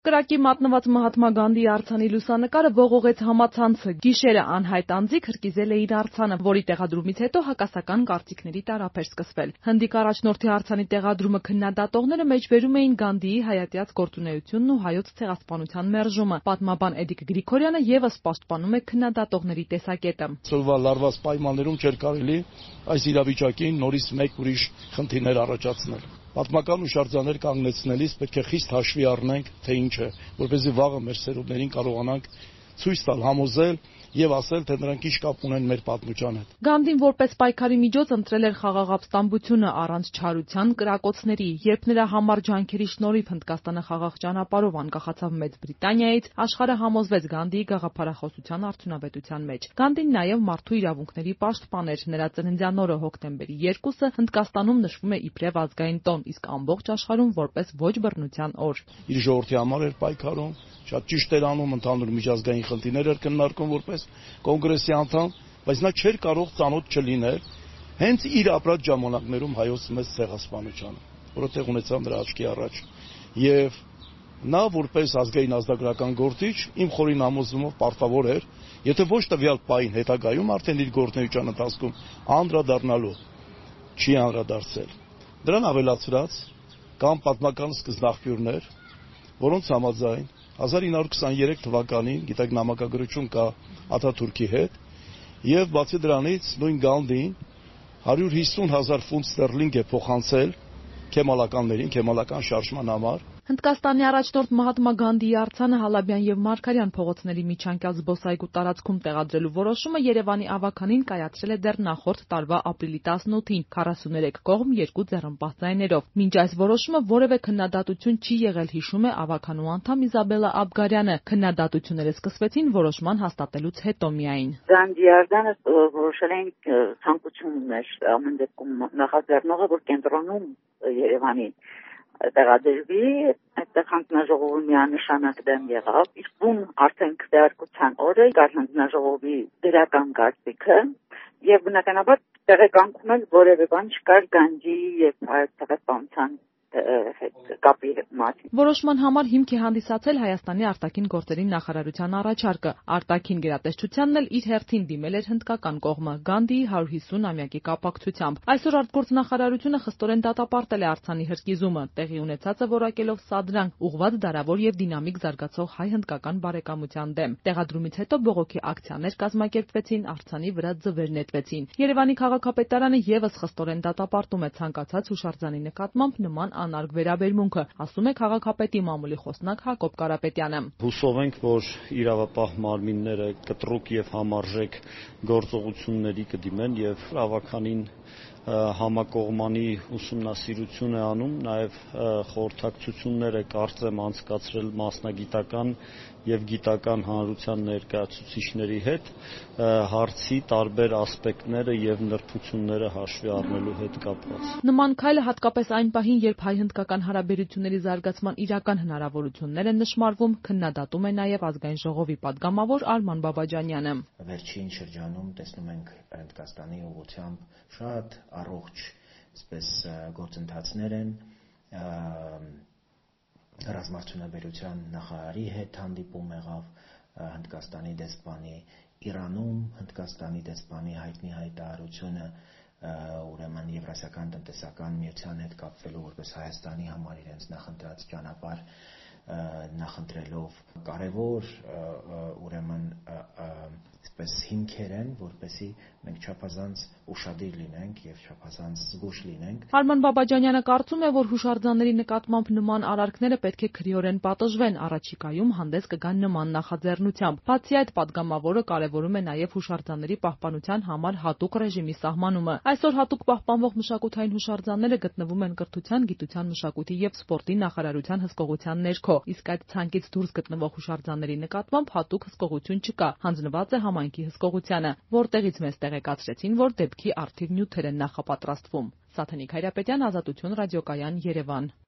Կրակի մատնված Մահատմա Գանդիի արձանի լուսանկարը ողողեց համացանցը։ Գիշերը անհայտ անձիկ հրկիզել է իր արձանը, որի տեղադրումից հետո հակասական կարծիքների տարափ էր սկսվել։ Հնդիկ առաջնորդի արձանի տեղադրումը քննադատողները մեջբերում էին Գանդիի հայատյաց գործունեությունն ու հայոց ցեղասպանության մերժումը։ Պատմաբան Էդիկ Գրիգորյանը եւս պաշտպանում է քննադատողների տեսակետը։ Սովորաբար լարված պայմաններում չէր կարելի այս իրավիճակին նորից մեկ ուրիշ խնդիրներ առաջացնել։ Պատմական հուշարձաններ կանգնեցնելիս պետք է խիստ հաշվի առնենք, թե ինչ է, որպեսզի վաղը մեր սերունդներին կարողանանք ցույց տալ, համոզել եւ ասել, թե նրանք ինչ կապ ունեն մեր պատմության հետ։ Գանդին որպես պայքարի միջոց ընտրել էր խաղաղ ապստամբությունը առանց չարության, կրակոցների։ Երբ նրա համառ ջանքերի շնորհիվ Հնդկաստանը խաղաղ ճանապարհով անկախացավ Մեծ Բրիտանիայից, աշխարհը համոզվեց Գանդիի գաղափարախոսության արդյունավետության մեջ։ Գանդին նաեւ մարդու իրավունքների պաշտպան էր։ Նրա ծննդյան օրը հոկտեմբերի 2-ը Հնդկաստանում նշվում է իբրև ազգային տոն, իսկ ամբողջ աշխարհում որպես ոչ բռնության օր։ Իր ժողովրդի համար էր պայքարում, շատ ճիշտ էր անում, ընդհանուր միջազգային խնդիրներ էր քննարկում որպես կոնգրեսի անդամ, բայց նա չէր կարող ծանոթ չլինել հենց իր ապրած ժամանակներում հայոց մեծ ցեղասպանությանը, որը տեղ ունեցավ նրա աչքի առաջ։ Եվ նա որպես ազգային ազգագրական գործիչ իմ խորին համոզումով պարտավոր էր, եթե ոչ տվյալ պահին հետագայում արդեն իր գործունեության ընթացքում անդրադառնալու չի անդրադարձել։ Դրան ավելացրած կան պատմական սկզբնաղբյուրներ, որոնց համաձայն 1923 թվականին, գիտեք, նամակագրություն կա Աթաթուրքի հետ, եւ բացի դրանից նույն Գանդին 150,000 ֆունտ ստերլինգ է փոխանցել քեմալականներին, քեմալական շարժման համար։ Հնդկաստանի առաջնորդ Մահատմա Գանդիի արձանը Հալաբյան եւ Մարգարյան փողոցների միջանկյալ զբոսայգու տարածքում տեղադրելու որոշումը Երևանի ավականին կայացրել է դեռ նախորդ տարվա ապրիլի 18-ին 43 կողմ 2 ձեռնպահ ձայներով։ Մինչ այս որոշումը որևէ քննադատություն չի եղել, հիշում է ավականու անդամ Իզաբելլա Աբգարյանը։ Քննադատությունները սկսվեցին որոշման հաստատելուց հետո միայն։ Գանդիի արձանը որոշել են ցանկություն ուներ ամեն դեպքում նախաձեռնողը, որ կենտրոնում Երևանի տեղադրվի, այդտեղ հանձնաժողովի միանշանակ դեմ եղավ, իսկ ում արդեն քվեարկության օրը կար հանձնաժողովի դրական կարծիքը եւ բնականաբար տեղեկանքում էլ որևէ բան չկար Գանդիի եւ հայոց ցեղասպանության հետ կապի մասին։ Որոշման համար հիմք է հանդիսացել Հայաստանի արտաքին գործերի նախարարության առաջարկը։ Արտաքին գերատեսչությանն էլ իր հերթին դիմել էր հնդկական կողմը Գանդիի 150-ամյակի կապակցությամբ։ Այսօր արտգործնախարարությունը խստորեն դատապարտել է արձանի հրկիզումը, տեղի ունեցածը որակելով սադրանք, ուղղված դարավոր եւ դինամիկ զարգացող հայ-հնդկական բարեկամության դեմ։ Տեղադրումից հետո բողոքի ակցիաներ կազմակերպվեցին, արձանի վրա ձվեր նետվեցին։ Երևանի քաղաքապետարանը եւս խստորեն դատապարտում է ցանկացած հուշարձանի նկատմամբ նման անարգ վերաբերմունքը, ասում է քաղաքապետի մամուլի խոսնակ Հակոբ Կարապետյանը։ Հուսով ենք, որ իրավապահ մարմինները կտրուկ եւ համարժեք գործողությունների կդիմեն եւ ավականին համակողմանի ուսումնասիրություն է անում, նաև խորհրդակցություններ է կարծեմ անցկացրել մասնագիտական եւ գիտական հանրության ներկայացուցիչների հետ հարցի տարբեր ասպեկտները եւ նրբությունները հաշվի առնելու հետ կապված։ Նման քայլը հատկապես այն պահին, երբ հայ-հնդկական հարաբերությունների զարգացման իրական հնարավորություններ են նշմարվում, քննադատում է նաև ազգային ժողովի падգամավոր Արման Բաբաջանյանը։ Վերջին շրջանում տեսնում ենք Հնդկաստանի ուղղությամբ շատ առողջ գործընթացներ են ռազմարտունաբերության նախարարի հետ հանդիպում եղավ Հնդկաստանի դեսպանի Իրանում, Հնդկաստանի դեսպանի հայտնի հայտարարությունը ուրեմն Եվրասիական տնտեսական միության հետ կապվելու որպես Հայաստանի համար իրենց նախընտրած ճանապարհ նախընտրելով կարևոր ուրեմն այսպես հիմքեր են, որպեսզի մենք չափազանց ուշադիր լինենք եւ չափազանց զգուշ լինենք։ Արման Բաբաջանյանը կարծում է, որ հուշարձանների նկատմամբ նման արարքները պետք է քրեորեն պատժվեն, առաջիկայում հանդես կգան նման նախաձեռնությամբ։ Բացի այդ, падգամավորը կարևորում է նաև հուշարձանների պահպանության համար հատուկ ռեժիմի սահմանումը։ Այսօր հատուկ պահպանվող մշակութային հուշարձանները գտնվում են Կրթության, Գիտության, Մշակույթի եւ Սպորտի նախարարության հսկողության ներքո, իսկ այդ ցանկից դուրս գտնվող հուշարձանների նկատմամբ հատուկ հսկողություն չկա, հանձնված է համայնքի հսկողությանը, որտեղից մեզ տեղեկացրեցին, որ դեպքի առթիվ նյութեր են նախապատրաստվում։ Սաթենիկ Հայրապետյան, Ազատություն ռադիոկայան, Երևան։